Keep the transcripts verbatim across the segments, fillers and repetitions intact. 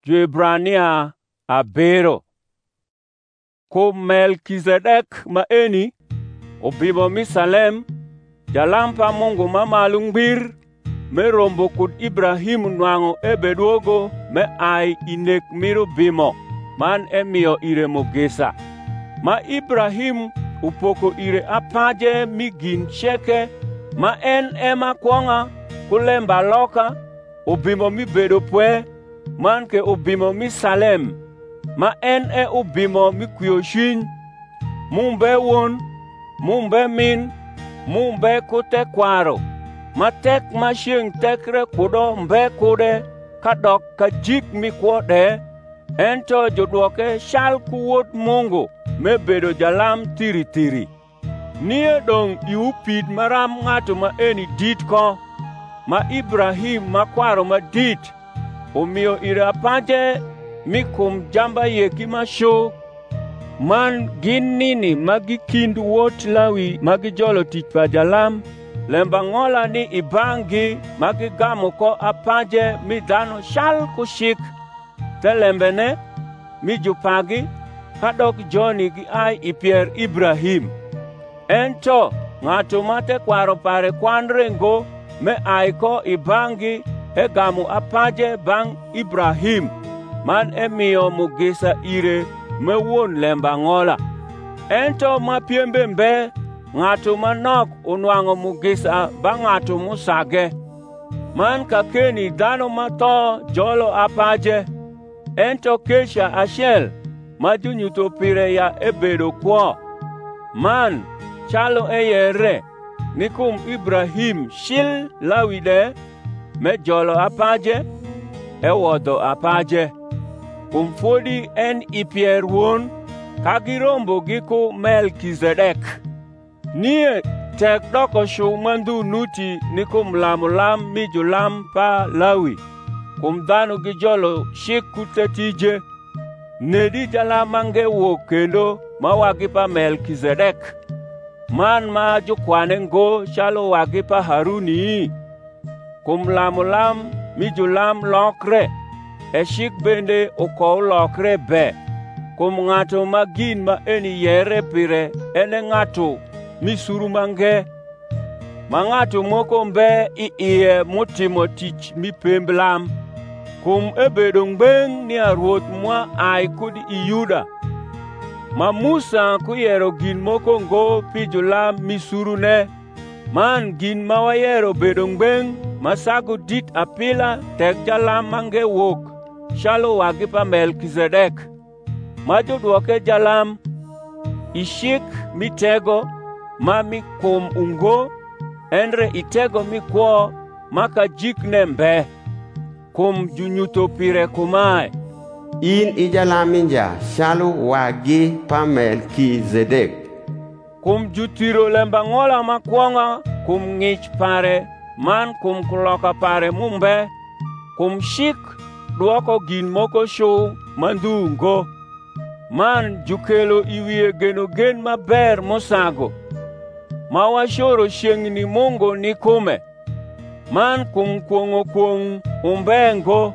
Jo-Ibrania abero. Kum Melkizedek ma eni obimo mi Salem, jalam pa Mungu mamalo ngbir me rombo kud Ibrahim nwang'o ebeduogo me ai inek miro bimo man emiyo ire mugisa. Ma Ibrahim upoko ire apaje mi gin cheke ma en ema kwong'a kulemba loka obimo mi bedo pwe man ke obimo mi Salem ma en e obimo mi kwiyo chuny mumbe won mumbe min mumbe kute kwaro ma tek ma chieng' tekre kudo mbe kude kadok ka jik mi kwode ento jodwoke chal kuwot Mungu me bedo jalam tiri tiri. Nie dong iupid maram ng'ato ma eni dit ko ma Ibrahim ma kwaro ma dit omiyo ire apaje mi kum jamba yeki ma sho man gin nini magi kind wot Lawi magi jolo tich pa jalam lemba ng'ola ni ibangi magi gamo ko apaje mi dhano chal kushik te lembene mi jupagi kadok joni gi ai ipier Ibrahim. Ento ng'ato mate kwaro pare kwanre ngo me ai ko ibangi e gamo apaje bang Ibrahim man emiyo mugisa ire me won lemba ng'ola. Ento ma piembe mbe ng'ato manok unwang'o mugisa ba ng'ato musage man kakeni dhano matho jolo apaje. Ento kesha achiel ma junyuto pire ya ebedo kwo man chalo eyere ni kum Ibrahim shil Lawi de me jolo apaje ewodho apaje kum fodi en ipier won kagirombo giku Melkizedek. Nie tek doko shu mandu nuti ni kum lamo lam mi julam pa Lawi kum dhano gi jolo shik kutetije nedi jalam mange wo kendo ma wagi pa Melkizedek man ma jukwane ngo chalo wagi pa Haruni. Kum lamo lam mi julam lokre e shik bende ukow lokre be kum ng'ato ma gin ma eni yere pire ene ng'ato misuru mange ma ng'ato moko mbe i iye mutimo tich mi pemb lam kum ebedo ngbeng ni aruoth mwa ai kudi i Yuda ma Musa kuyero gin moko ngo pi julam misuru ne man gin ma wayero bedo ngbeng masago dit apila tek jalam mange wok chalo wagi pa Melkizedek ma jodwoke jalam ishik mitego ma mi kum ungo endre itego mi kwo maka jikne mbe kum junyuto pire kumae in ijalaminja chalo wagi pa Melkizedek. Kum jutiro lemba ng'ola makwonga kum ng'ich pare man kum kuloka pare mumbe kum shik dwoko gin moko shu mandungo man jukelo iwie geno gen maber mosago ma washoro chieng'ni Mungu ni kume man kum kwong'o kwong umbengo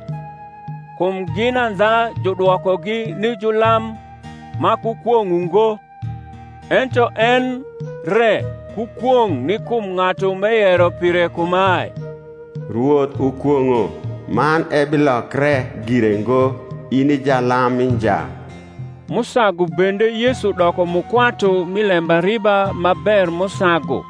kum gina ndha jodwokogi ni julam ma kukwong'ungo ento en re kukwong ni kum ng'ato meyero pire kumae. Ruoth ukwong'o man ebilokre girengo ini jalaminja. Musago bende Yesu doko mukwato milemba riba maber musago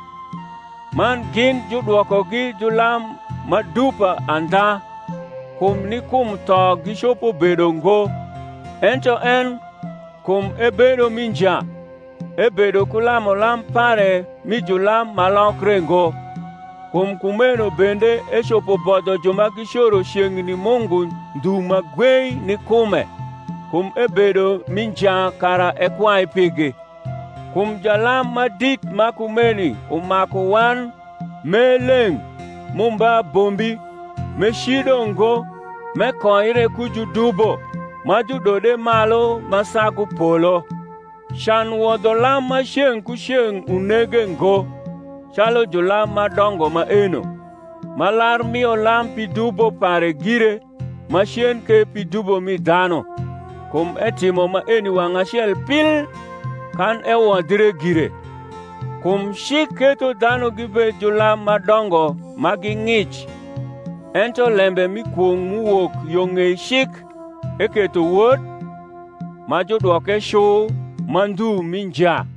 man gin jodwokogi julam madupa andha kum ni kum to gichopo bedo ngo ento en kum ebedo minja ebedo kulamo lam pare mi julam malokre ngo kum kumeno bende echopo bodho joma gishoro chieng'ni Mungu nduma gwei ni kume kum ebedo minja kara ekwai pigi kum jalam madit makumeni umako wan meleng mumba bombi meshido ngo mekoire kujudubo majudode malo masagu polo shan wodho lam ma chieng' ku chieng' unege ngo chalo jolam madongo ma eno malar miyo lam pi dubo pare gire machien ke pi dubo mi dhano, kum etimo ma eni wangʼ achiel pil kan ewodhre gire. Kum chik keto dhano gibed jolam madongo ma ging'ich, ento lembe mikwongʼ muwuok yo ng'ei chik eketo wuot ma jodwoke shu mandhu mi nja.